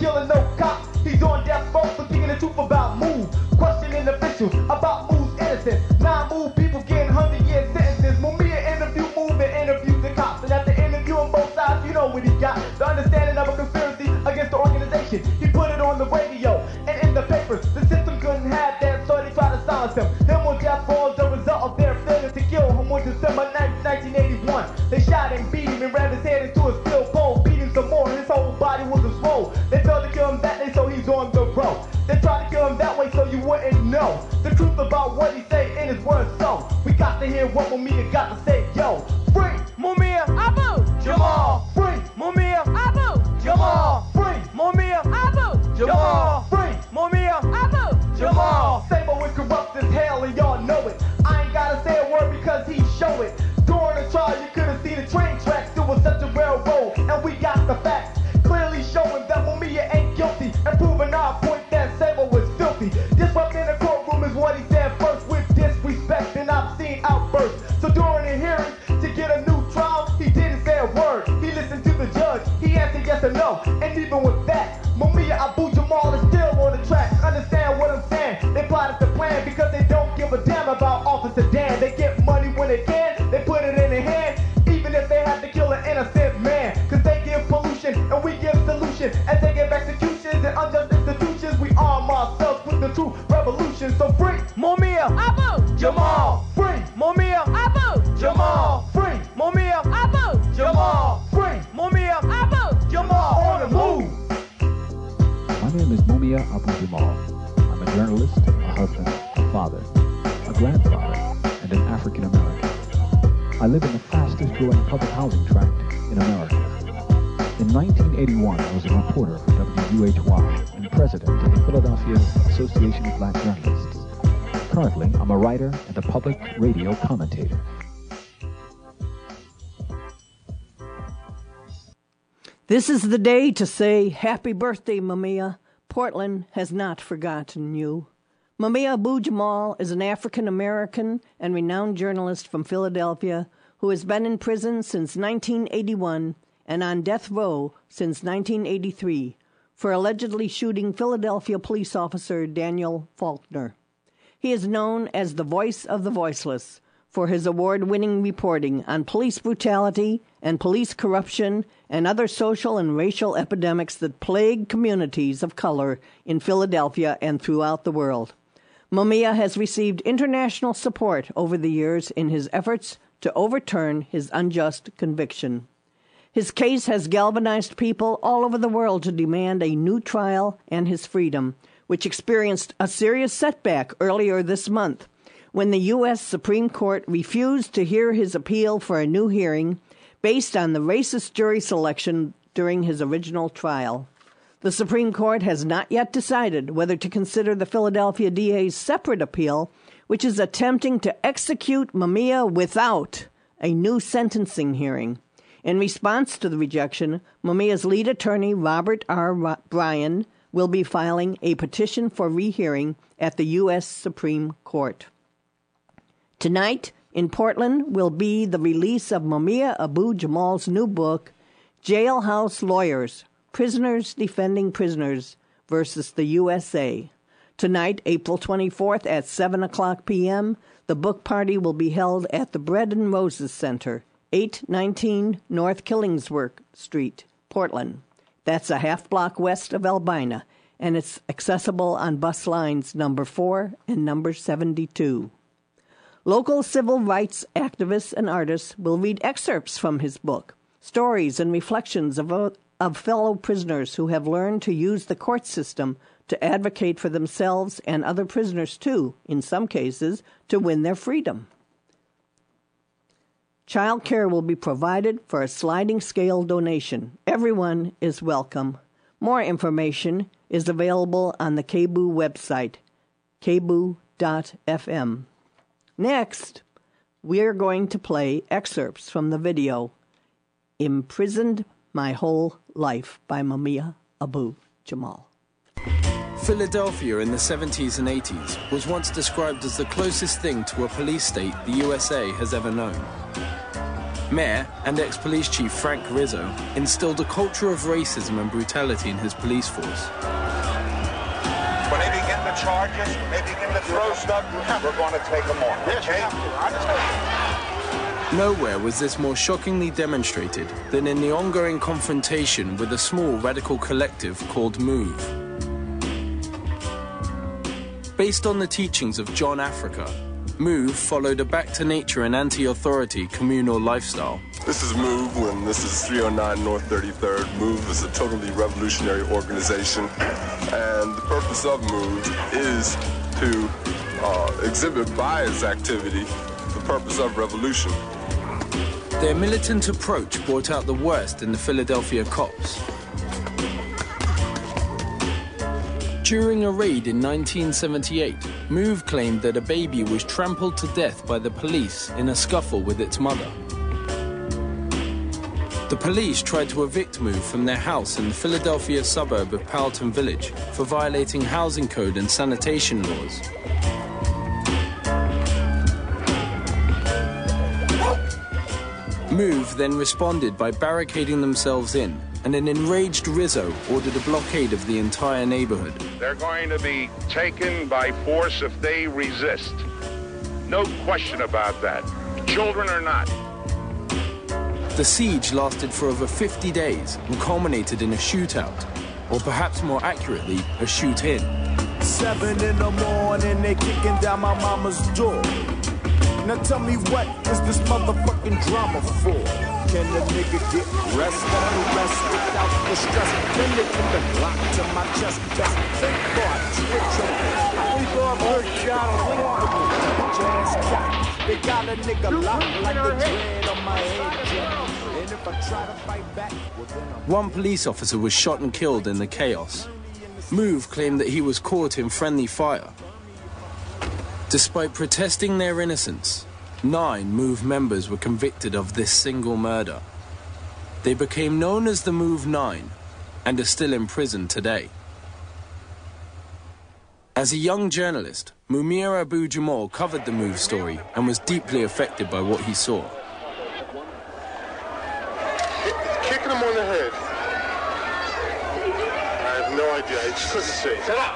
killing no cops. He's on death row for speaking the truth about Move. Questioning officials about Move's innocence. Non-Move people getting 100-year sentences. Mumia interview Move and interview the cops. And after interviewing both sides, you know what he got. The understanding of a conspiracy against the organization. He put it on the radio and in the papers. The system couldn't have that, so they tried to silence him. Him on death row as a result of their failure to kill him on December 9th, 1981. They shot him, beat him, and rammed his head into a steel pole. Beat him some more, his whole body was a swole. They failed to kill him that day, so he's on the road. They tried to kill him that way so you wouldn't know the truth about what he say in his words. So we got to hear what Mumia got to say. Yo, free Mumia Abu Jamal. Free Mumia Abu Jamal. Free Mumia Abu Jamal. Free Mumia Abu Jamal. Sabo is corrupt as hell and y'all know it. I ain't gotta say a word because he show it. During the trial you could have seen the train tracks. It was such a railroad and we got the facts. Clearly showing that Mumia ain't guilty and proving our point that Sabo was filthy. Disrupting the courtroom is what he said first with disrespect and obscene outbursts. So during the hearings to get a new trial, he didn't say a word. He listened to the judge. He answered yes or no. And even with that, Mumia Abu Jamal is still on the track. Understand what I'm saying? They plotted the plan because they don't give a damn about Officer Dan. They get money when they can. They put it in their hand, even if they have to kill an innocent man. Cause they give pollution and we give solution. As they give executions and unjust institutions, we arm ourselves with the true revolution. So free Mumia Abu Jamal. Free Mumia Abu Jamal. Free Mumia Abu Jamal. Free Mumia Abu Jamal. On the move. My name is Mumia Abu Jamal. I'm a journalist, a husband, a father, a grandfather, and an African American. I live in the fastest growing public housing tract in America. In 1981, I was a reporter for WUHY and president of the Philadelphia Association of Black Journalists. Currently, I'm a writer and a public radio commentator. This is the day to say happy birthday, Mumia. Portland has not forgotten you. Mumia Abu Jamal is an African-American and renowned journalist from Philadelphia who has been in prison since 1981 and on death row since 1983 for allegedly shooting Philadelphia police officer Daniel Faulkner. He is known as the voice of the voiceless for his award-winning reporting on police brutality and police corruption and other social and racial epidemics that plague communities of color in Philadelphia and throughout the world. Mumia has received international support over the years in his efforts to overturn his unjust conviction. His case has galvanized people all over the world to demand a new trial and his freedom, which experienced a serious setback earlier this month when the U.S. Supreme Court refused to hear his appeal for a new hearing based on the racist jury selection during his original trial. The Supreme Court has not yet decided whether to consider the Philadelphia DA's separate appeal, which is attempting to execute Mumia without a new sentencing hearing. In response to the rejection, Mumia's lead attorney, Robert R. Bryan, will be filing a petition for rehearing at the U.S. Supreme Court. Tonight, in Portland, will be the release of Mumia Abu Jamal's new book, Jailhouse Lawyers, Prisoners Defending Prisoners versus the USA. Tonight, April 24th at 7 o'clock p.m., the book party will be held at the Bread and Roses Center, 819 North Killingsworth Street, Portland. That's a half block west of Albina, and it's accessible on bus lines number 4 and number 72. Local civil rights activists and artists will read excerpts from his book, stories and reflections of fellow prisoners who have learned to use the court system to advocate for themselves and other prisoners too, in some cases, to win their freedom. Child care will be provided for a sliding scale donation. Everyone is welcome. More information is available on the KBOO website, kboo.fm. Next, we're going to play excerpts from the video Imprisoned My Whole Life by Mumia Abu Jamal. Philadelphia in the 70s and 80s was once described as the closest thing to a police state the USA has ever known. Mayor and ex-police chief Frank Rizzo instilled a culture of racism and brutality in his police force. When they begin the charges, when they begin to throw stuff, we're going to take them on, okay? Nowhere was this more shockingly demonstrated than in the ongoing confrontation with a small radical collective called MOVE. Based on the teachings of John Africa, MOVE followed a back-to-nature and anti-authority communal lifestyle. This is MOVE, and this is 309 North 33rd. MOVE is a totally revolutionary organization, and the purpose of MOVE is to exhibit by its activity the purpose of revolution. Their militant approach brought out the worst in the Philadelphia cops. During a raid in 1978, MOVE claimed that a baby was trampled to death by the police in a scuffle with its mother. The police tried to evict MOVE from their house in the Philadelphia suburb of Powelton Village for violating housing code and sanitation laws. MOVE then responded by barricading themselves in, and an enraged Rizzo ordered a blockade of the entire neighborhood. They're going to be taken by force if they resist. No question about that, children or not. The siege lasted for over 50 days and culminated in a shootout, or perhaps more accurately, a shoot-in. 7 in the morning, they kicking down my mama's door. Now tell me, what is this motherfucking drama for? Can the nigga get rest? Let me rest without the stress. Then they put the Glock to my chest. Best think for a twitch. We saw a first shot on jazz cat. They got a nigga locked like the dread on my head. And if I try to fight back, well then I'm... One police officer was shot and killed in the chaos. MOVE claimed that he was caught in friendly fire. Despite protesting their innocence, 9 MOVE members were convicted of this single murder. They became known as the MOVE 9 and are still in prison today. As a young journalist, Mumia Abu-Jamal covered the MOVE story and was deeply affected by what he saw. Kicking him on the head. I have no idea. I just couldn't see. Sit up!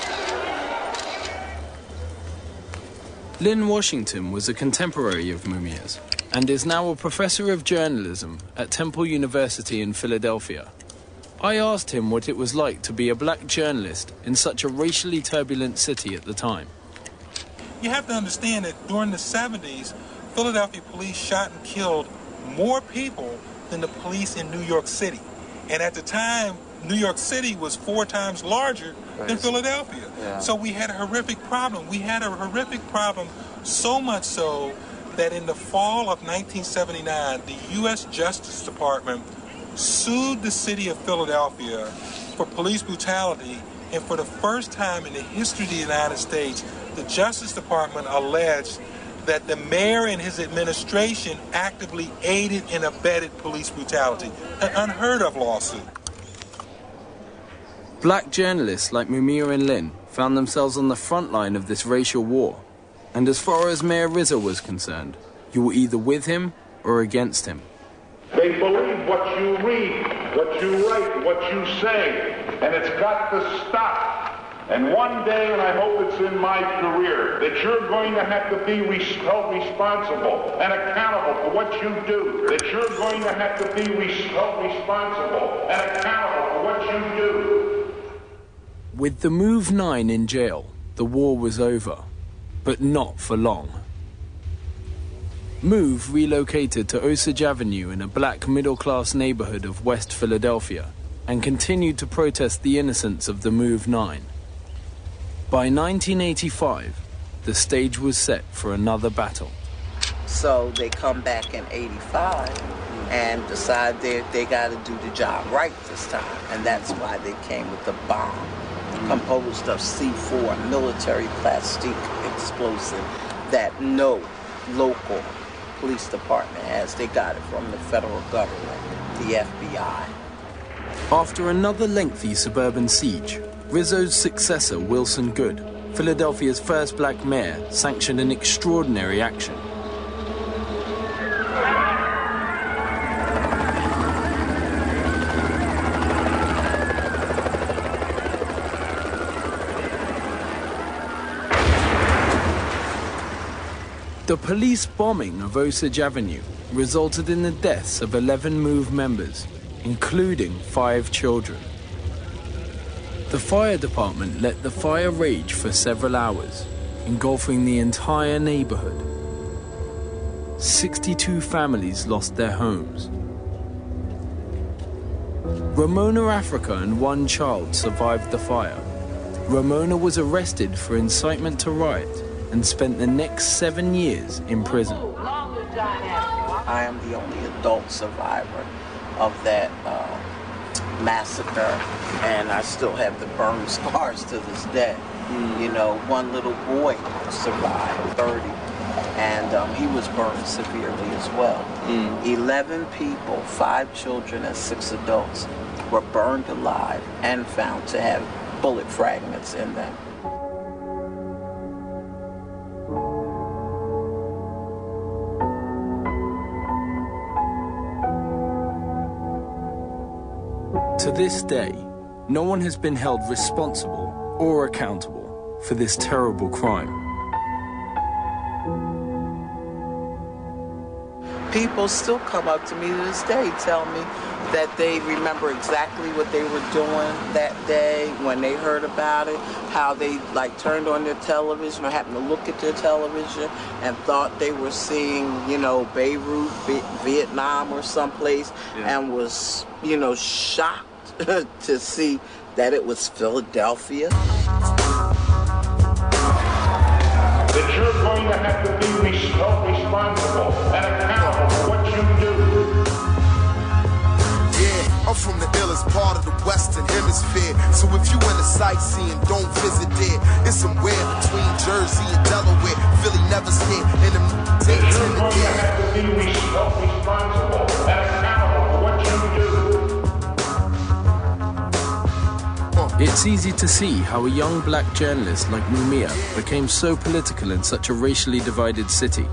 Lynn Washington was a contemporary of Mumia's and is now a professor of journalism at Temple University in Philadelphia. I asked him what it was like to be a black journalist in such a racially turbulent city at the time. You have to understand that during the 70s, Philadelphia police shot and killed more people than the police in New York City. And at the time, New York City was 4 times larger than Philadelphia. Yeah. So we had a horrific problem. We had a horrific problem, so much so that in the fall of 1979, the U.S. Justice Department sued the city of Philadelphia for police brutality. And for the first time in the history of the United States, the Justice Department alleged that the mayor and his administration actively aided and abetted police brutality. An unheard of lawsuit. Black journalists like Mumia and Lynn found themselves on the front line of this racial war. And as far as Mayor Rizzo was concerned, you were either with him or against him. They believe what you read, what you write, what you say, and it's got to stop. And one day, and I hope it's in my career, that you're going to have to be held responsible and accountable for what you do. That you're going to have to be held responsible and accountable for what you do. With the MOVE 9 in jail, the war was over, but not for long. MOVE relocated to Osage Avenue in a black middle-class neighborhood of West Philadelphia and continued to protest the innocence of the MOVE 9. By 1985, the stage was set for another battle. So they come back in 85 and decide they got to do the job right this time. And that's why they came with the bomb, composed of C4, military plastic explosive that no local police department has. They got it from the federal government, the FBI. After another lengthy suburban siege, Rizzo's successor, Wilson Goode, Philadelphia's first black mayor, sanctioned an extraordinary action. The police bombing of Osage Avenue resulted in the deaths of 11 MOVE members, including 5 children. The fire department let the fire rage for several hours, engulfing the entire neighborhood. 62 families lost their homes. Ramona Africa and 1 child survived the fire. Ramona was arrested for incitement to riot and spent the next 7 years in prison. I am the only adult survivor of that massacre, and I still have the burn scars to this day. You know, 1 little boy survived, 30, and he was burned severely as well. 11 people, 5 children and 6 adults, were burned alive and found to have bullet fragments in them. To this day, no one has been held responsible or accountable for this terrible crime. People still come up to me to this day, tell me that they remember exactly what they were doing that day when they heard about it, how they turned on their television or happened to look at their television and thought they were seeing, you know, Beirut, Vietnam or someplace, and was, you know, shocked to see that it was Philadelphia. That you're going to have to be responsible and accountable for what you do. Yeah, I'm from the illest part of the Western Hemisphere. So if you in the sightseeing, don't visit there. It's somewhere between Jersey and Delaware. Philly never scared, and them that you're going to have to be responsible and accountable for what you do. It's easy to see how a young black journalist like Mumia became so political in such a racially divided city.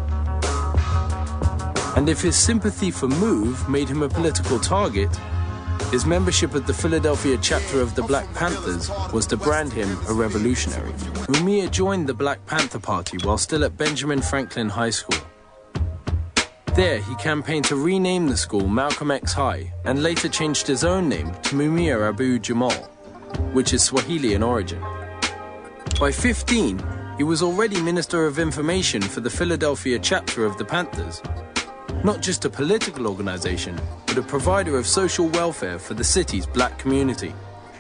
And if his sympathy for MOVE made him a political target, his membership at the Philadelphia chapter of the Black Panthers was to brand him a revolutionary. Mumia joined the Black Panther Party while still at Benjamin Franklin High School. There, he campaigned to rename the school Malcolm X High and later changed his own name to Mumia Abu Jamal, which is Swahili in origin. By 15, he was already Minister of Information for the Philadelphia chapter of the Panthers. Not just a political organization, but a provider of social welfare for the city's black community.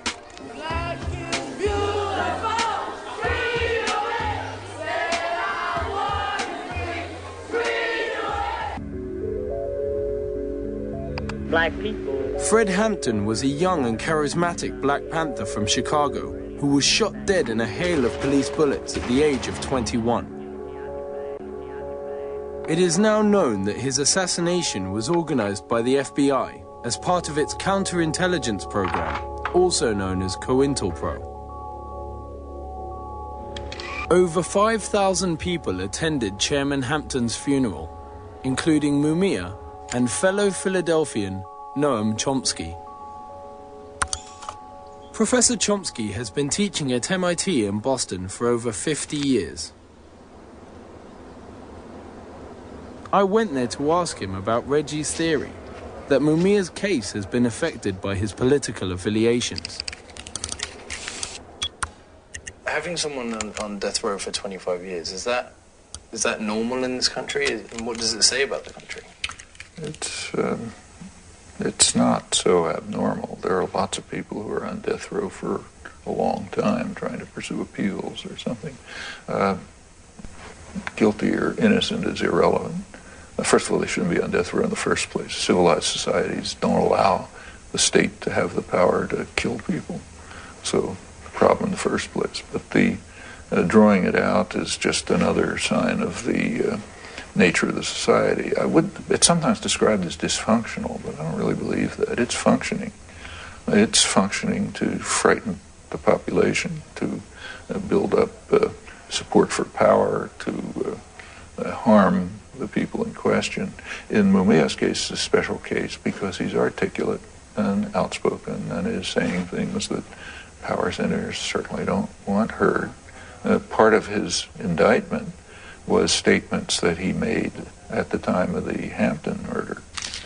Black people. Fred Hampton was a young and charismatic Black Panther from Chicago who was shot dead in a hail of police bullets at the age of 21. It is now known that his assassination was organized by the FBI as part of its counterintelligence program, also known as COINTELPRO. Over 5,000 people attended Chairman Hampton's funeral, including Mumia and fellow Philadelphian Noam Chomsky. Professor Chomsky has been teaching at MIT in Boston for over 50 years. I went there to ask him about Reggie's theory that Mumia's case has been affected by his political affiliations. Having someone on death row for 25 years, is that normal in this country? And what does it say about the country? It's not so abnormal. There are lots of people who are on death row for a long time trying to pursue appeals or something. Guilty or innocent is irrelevant. First of all, they shouldn't be on death row in the first place. Civilized societies don't allow the state to have the power to kill people. So the problem in the first place. But the drawing it out is just another sign of the nature of the society. It's sometimes described as dysfunctional, but I don't really believe that. It's functioning. It's functioning to frighten the population, to build up support for power, to harm the people in question. In Mumia's case, it's a special case because he's articulate and outspoken and is saying things that power centers certainly don't want heard. Part of his indictment was statements that he made at the time of the Hampton murder.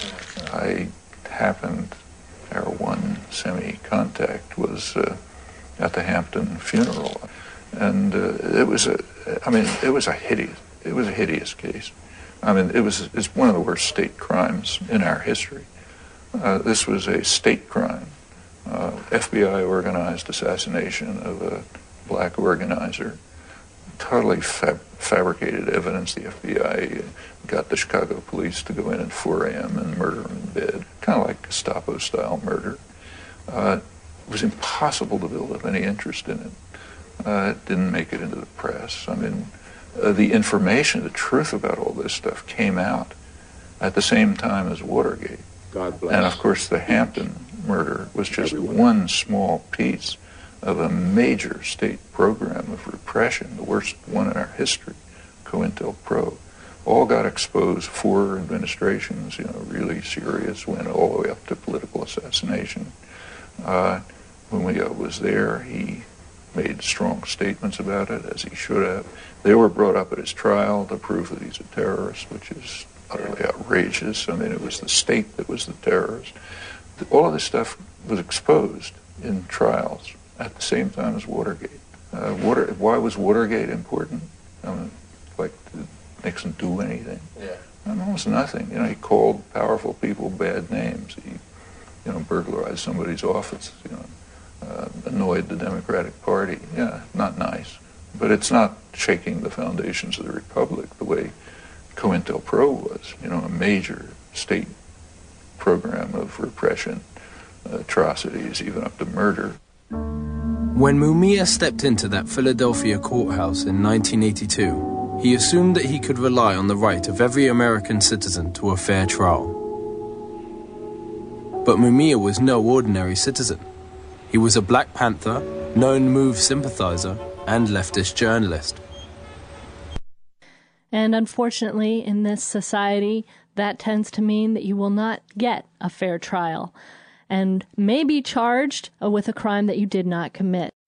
Our one semi-contact was at the Hampton funeral, and it was a hideous case. I mean, it's one of the worst state crimes in our history. This was a state crime, FBI organized assassination of a black organizer. Totally fabricated evidence. The FBI got the Chicago police to go in at 4 a.m. and murder him in bed, kind of like Gestapo-style murder. It was impossible to build up any interest in it. It didn't make it into the press. I mean, the information, the truth about all this stuff came out at the same time as Watergate. God bless. And of course, the Hampton murder was just one small piece of a major state program of repression, the worst one in our history, COINTELPRO. All got exposed, 4 administrations, really serious, went all the way up to political assassination. When we was there, he made strong statements about it, as he should have. They were brought up at his trial to prove that he's a terrorist, which is utterly outrageous. I mean, it was the state that was the terrorist. All of this stuff was exposed in trials at the same time as Watergate. Why was Watergate important? I mean, did Nixon do anything? Yeah. Almost nothing. He called powerful people bad names. He, burglarized somebody's office. Annoyed the Democratic Party. Yeah, not nice. But it's not shaking the foundations of the Republic the way COINTELPRO was. A major state program of repression, atrocities, even up to murder. When Mumia stepped into that Philadelphia courthouse in 1982, he assumed that he could rely on the right of every American citizen to a fair trial. But Mumia was no ordinary citizen. He was a Black Panther, known MOVE sympathizer, and leftist journalist. And unfortunately, in this society, that tends to mean that you will not get a fair trial and may be charged with a crime that you did not commit.